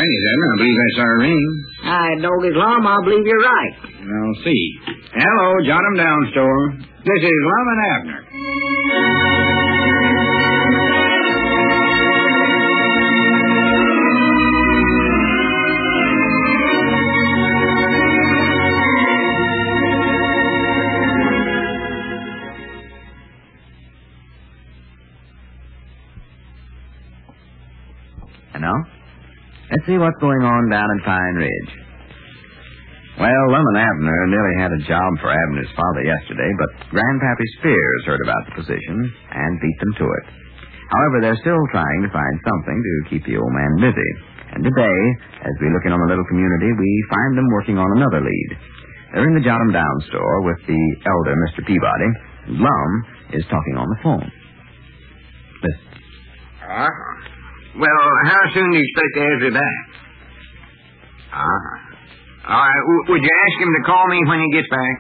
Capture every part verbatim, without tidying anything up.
Chinese, Abner. I believe I saw a ring. I Doggy's Lum, I believe you're right. I'll see. Hello, jot 'em down, store. This is Lum and Abner. And now, let's see what's going on down in Pine Ridge. Well, Lum and Abner nearly had a job for Abner's father yesterday, but Grandpappy Spears heard about the position and beat them to it. However, they're still trying to find something to keep the old man busy. And today, as we look in on the little community, we find them working on another lead. They're in the Jot 'em Down store with the elder Mister Peabody. Lum is talking on the phone. Listen. Uh-huh. Well, how soon do you expect Ezra back? Uh-huh. All right, w- would you ask him to call me when he gets back?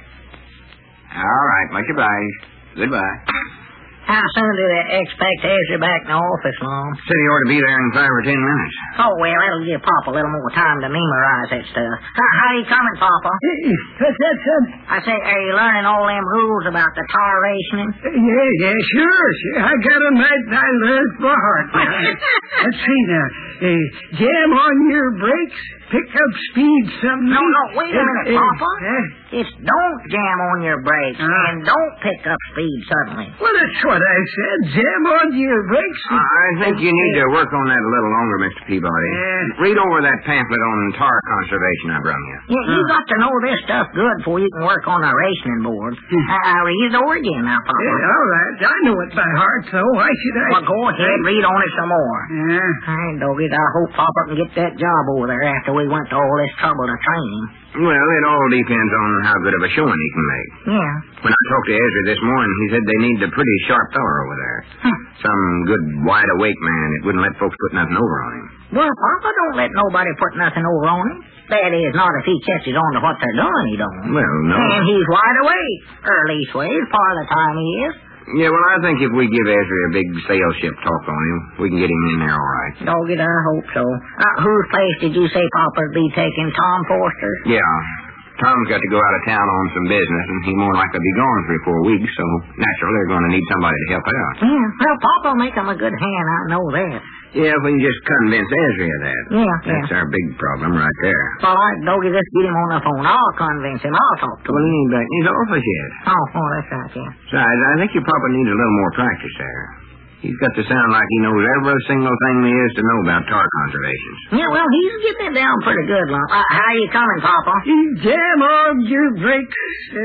All right, much obliged. Goodbye. How soon do they expect Ezra back in the office, Lum? Said he ought to be there in five or ten minutes. Oh, well, that'll give Papa a little more time to memorize that stuff. How, how you coming, Papa? What's that, son? I say, are you learning all them rules about the tar rationing? Yeah, yeah, sure, sure. I got them right. I learned by heart. Let's see now. Uh, jam on your brakes, pick up speed something. No, no, wait a minute, Uh, uh, Papa. uh, It's don't jam on your brakes Uh. and don't pick up speed suddenly. well, that's what I said. Jam on your brakes. I think you need to work on that a little longer, Mister Peabody. Yeah. Read over that pamphlet on tar conservation I brung you. You, you got to know this stuff good before you can work on a rationing board. I, I read it over again now, Papa. Yeah, all right. I know it by heart, so why should I? Well, go ahead, read on it some more. Yeah. Hey, Doggy, I hope Papa can get that job over there after we went to all this trouble to train him. Well, it all depends on how good of a showing he can make. Yeah. When I talked to Ezra this morning, he said they need a pretty sharp feller over there. Huh. Some good wide-awake man that wouldn't let folks put nothing over on him. Well, Papa don't let nobody put nothing over on him. That is, not if he catches on to what they're doing, he don't. Well, no. And he's wide awake. Or leastways, part of the time he is. Yeah, well, I think if we give Ezra a big sail ship talk on him, we can get him in there all right. Doggy, I hope so. Uh, whose place did you say Papa'd be taking? Tom Forster's? Yeah. Tom's got to go out of town on some business, and he more likely to be gone three or four weeks, so naturally they're going to need somebody to help out. Yeah, well, Papa'll make him a good hand, I know that. Yeah, if we can just convince Ezra of that. Yeah, That's yeah. our big problem right there. All right, Doggy, just get him on the phone. I'll convince him. I'll talk to Well, him. he ain't back in his office yet. Oh, oh, that's right, yeah. Besides, I think you probably need a little more practice there. He's got to sound like he knows every single thing there is to know about tar conservations. Yeah, well, he's getting it down pretty good, Lum. Uh, how you coming, Papa? Jam on your brakes,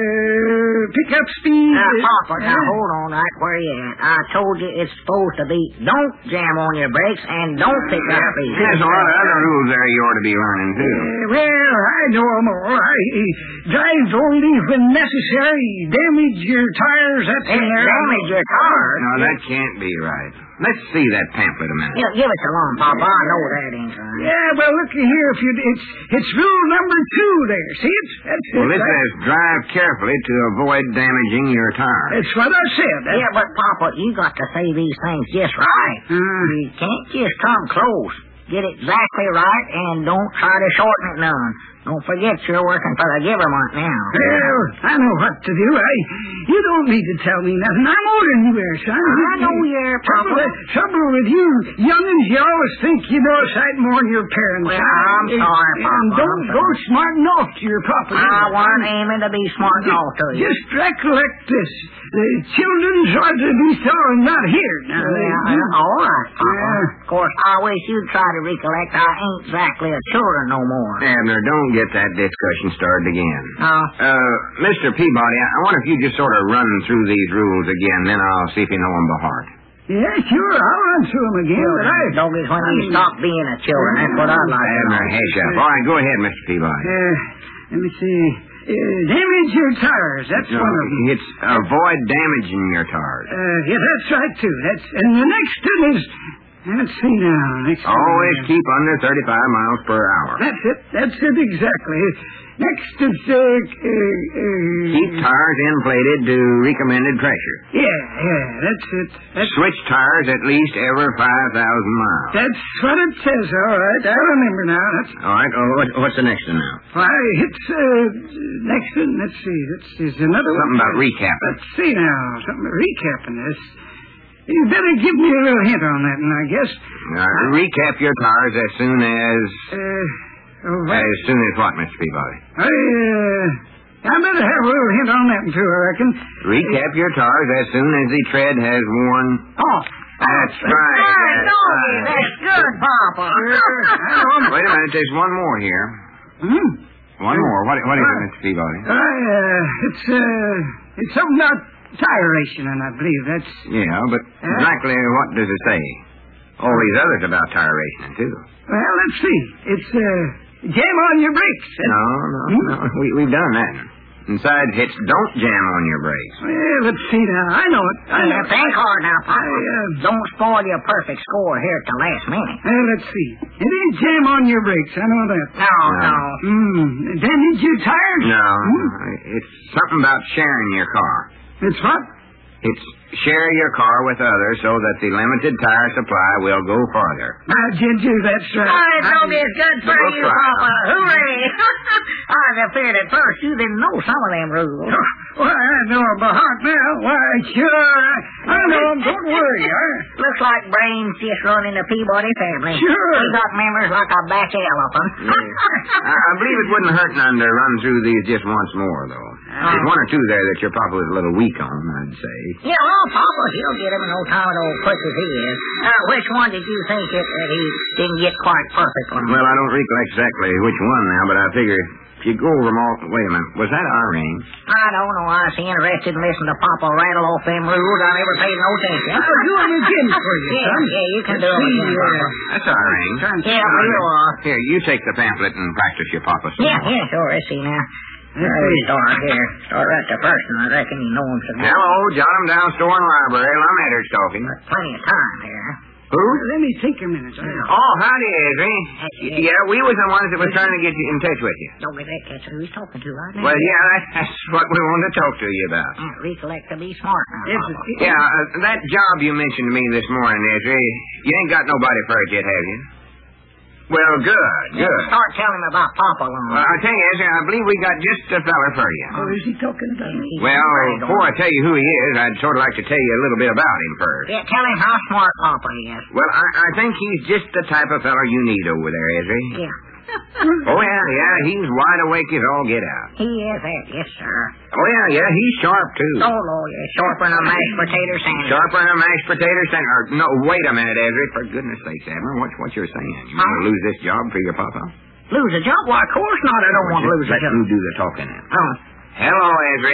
uh, pick up speed. Now, Papa, now Uh, hold on right where you at. I told you it's supposed to be don't jam on your brakes and don't pick up speed. There's a lot of other rules there you ought to be learning, too. Uh, well, I know 'em all. I uh, drive only when necessary. Damage your tires. That's Hey, damage your tires. No, that can't be right. Let's see that pamphlet a minute. Yeah, give it to Lum, Papa. I know that ain't right. Yeah, well, looky here. If you, it's it's rule number two there. See it? That's Well, it. this That- says drive carefully to avoid damaging your tires. That's what I said. That's, Yeah, but Papa, you got to say these things just right. Uh, You can't just come close. Get it exactly right and don't try to shorten it none. Don't forget you're working for the government now. well, I know what to do. I, you don't need to tell me nothing. I'm older than you are, son. I know you're, Trouble, Papa. with- trouble with you young'uns, you always think you know a sight more than your parents. Well, son. I'm sorry, And Papa, don't I'm go sorry. smarting off to your papa. I wasn't aiming to be smart off to you. Just recollect this. The children's are to be taught, not here. Now, Yeah, you- all right, Papa. Yeah. Of course, I wish you'd try to recollect I ain't exactly a children no more. Abner, don't get that discussion started again. Oh. Uh, Mister Peabody, I I wonder if you just sort of run through these rules again, then I'll see if you know them by heart. Yeah, sure. I'll run through them again, but I... Doggies, when you stop being a children, that's what I'd like to Abner, know. heads up. All right, go ahead, Mister Peabody. Uh, let me see. Uh, damage your tires. That's No, one of them. it's avoid damaging your tires. Uh, yeah, that's right, too. That's And the next one is Let's see now. Next Always one. keep under thirty-five miles per hour. That's it. That's it exactly. Next is uh, uh, uh, Keep tires inflated to recommended pressure. Yeah, yeah. That's it. That's Switch tires at least every five thousand miles. that's what it says. All right, I remember now. That's All right. Oh, what, what's the next one now? why it's uh, next one. Let's see. That's there's another Something one. about recapping. Let's see now. Something about recapping this. You better give me a little hint on that, and I guess. Now, recap your tires as soon as... Uh, oh, what? As soon as what, Mister Peabody? I, uh, I better have a little hint on that, too, I reckon. Recap your tires as soon as the tread has worn... Oh, That's right. Hey, That's Doggy, right. that's good, Papa. Wait a minute. There's one more here. Hmm? One more. What, what is it, Mister Peabody? I, uh, it's, uh, it's something about tire racing, and I believe that's... Yeah, but exactly what does it say? All these others about tire racing, too. Well, let's see. It's, uh, jam on your brakes. No, no, no. We, we've done that. Besides, it's don't jam on your brakes. Well, let's see now. I know it. I know Now, it. think hard now, Papa. I, uh, Don't spoil your perfect score here at the last minute. Well, let's see. It ain't jam on your brakes. I know that. No, no. Hmm. Damage your tires? No, Hmm? it's something about sharing your car. It's what? It's share your car with others so that the limited tire supply will go farther. Now, Ginger, that's right. All right, Doggy, it's good for That's you, right. Papa. Hooray! I was afraid at first you didn't know some of them rules. Why, I know about heart now. Why, sure. I, I know 'em. Don't worry. I, Looks like brains just run in the Peabody family. Sure. He got members like a batch of elephant. I, I believe it wouldn't hurt none to run through these just once more, though. There's one or two there that your papa was a little weak on, I'd say. Yeah, well, Papa, he'll get him in no time at all quick as he is. Uh, which one did you think that, that he didn't get quite perfect on? Well, I don't recollect exactly which one now, but I figure if you go over them all... Wait a minute. Was that our ring? I don't know. I was interested in listening to Papa rattle off them rules. I never paid no attention. I'll do it again for you, Yeah, son. yeah, you can do it See, again, uh, Papa. That's our ring. Yeah, well, you are. Here, you take the pamphlet and practice your papa some Yeah, more. yeah, sure. I see now. Let's see. Start here. Start right to first, and I reckon you know him some more. Hello, jot 'em down, store and library. Lumetter's talking. Plenty of time here. Who? Let me think a minute. I- Oh, howdy, Ezra. Hey, Yeah, we was the ones that was trying to get you in touch with you. Don't get that catch who he's talking to right now. Well, yeah, that's, that's what we wanted to talk to you about. Uh, recollect to be smart now, Yes, Papa. it- Yeah, uh, that job you mentioned to me this morning, Ezra, you ain't got nobody for it yet, have you? Well, good, good. Start telling him about Papa Long. Well, I'll tell you, Ezra, I believe we got just a fella for you. Oh, is he talking about me? Well, before I tell you who he is, I'd sort of like to tell you a little bit about him first. Yeah, tell him how smart Papa is. Well, I, I think he's just the type of fellow you need over there, Ezra. Yeah. Oh, yeah, yeah, he's wide awake as all get out. He is that, yes, sir. Oh, yeah, yeah, he's sharp, too. Oh, Lord, yeah, sharper than a mashed potato sandwich. Sharper than a mashed potato sandwich. Or, no, wait a minute, Ezra. For goodness sakes, Abner, what's what you're saying? You want to lose this job for your papa? Lose a job? Why, of course not. I don't want to Just lose a let job. you do the talking. Oh, Hello, Ezra.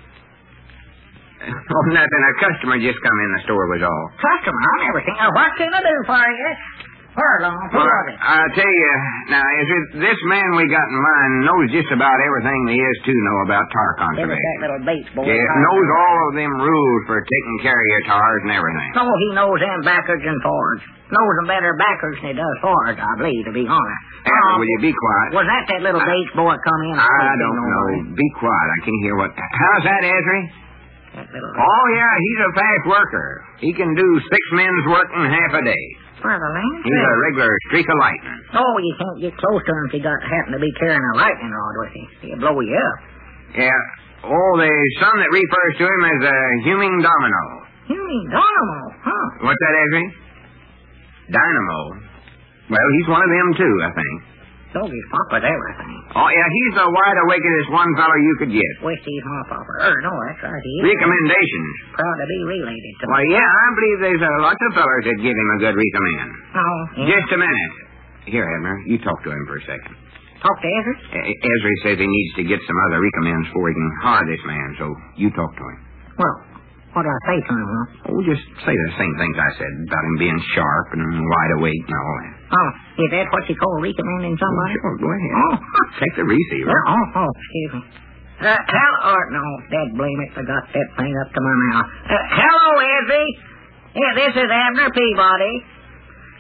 Oh, nothing. A customer just come in the store was all. customer, I never seen. Oh, what can I do for you? Furlong, who Well, was it? I'll tell you, now, Ezra, this man we got in mind knows just about everything there is to know about tar It was conservation. that little Bates boy. Yeah, knows all of them rules for taking care of your tars and everything. Oh, he knows them backwards and forwards. Knows them better backwards than he does forwards, I believe, to be honest. Abner, Uh, will you be quiet? Was that that little Bates boy come in? I said, don't you know. Be quiet. I can hear what... How's that, Ezra? That little... Oh, yeah, he's a fast worker. He can do six men's work in half a day. For the land? He's a regular streak of lightning. Oh, you can't get close to him if you got happen to be carrying a lightning rod with you. He'll blow you up. Yeah. Oh, there's some that refers to him as a humming domino. You mean dynamo, huh? What's that, Ezra? Dynamo. Well, he's one of them, too, I think. Doggy's papa's everything. Oh, yeah, he's the wide awakest one fellow you could get. Wish he's my papa. Er, no, that's right. He is. Recommendations. Proud to be related to Why, yeah, I believe there's uh, lots of fellers that give him a good recommend. Oh, yeah. Just a minute. Here, Abner, you talk to him for a second. Talk to Ezra? E- Ezra says he needs to get some other recommends before he can hire this man, so you talk to him. Well, what do I say to him, huh? Oh, just say the same things I said about him being sharp and wide awake and all that. Oh, is that what you call recommending somebody? Sure, go ahead. Oh, Take the receiver. well, oh, oh, excuse me. Uh, hello, or, no, Dad blame it, I got that thing up to my mouth. Uh, hello, Ezra. Yeah, this is Abner Peabody.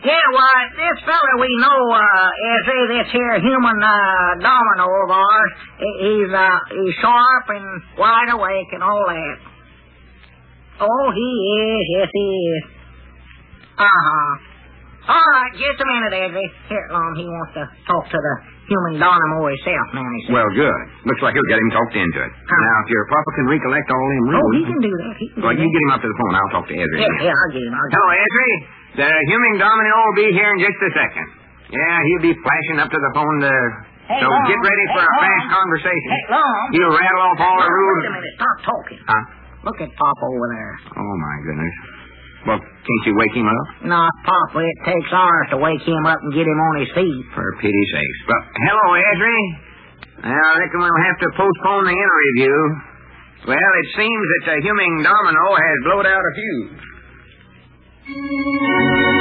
Yeah, why, this fella we know, uh, Ezra, this here human, uh, domino of ours, he- he's, uh, he's sharp and wide awake and all that. Oh, he is, yes, he is. Uh-huh. All right, just a minute, Ezra. Here, Lon, he wants to talk to the human dynamo himself, man, he said. Well, good. Looks like he'll get him talked into it. Huh. Now, if your papa can recollect all them rules... Oh, he can do that. He can Well, do you that. get him up to the phone. I'll talk to Ezra. Yeah, yeah, I'll get him. I'll get Hello, him. Ezra. The human domino will be here in just a second. Yeah, he'll be flashing up to the phone to... Hey, so Lon. get ready for Hey, a Lon. fast conversation. Hey, Lon. He'll rattle off all the Now, rules. wait a minute. Stop talking. Huh? Look at Papa over there. Oh, my goodness. Well, can't you wake him up? No, Papa, it takes hours to wake him up and get him on his feet. For pity's sakes. Well, hello, Ezra. Well, I reckon we'll have to postpone the interview. Well, it seems that the human domino has blowed out a fuse.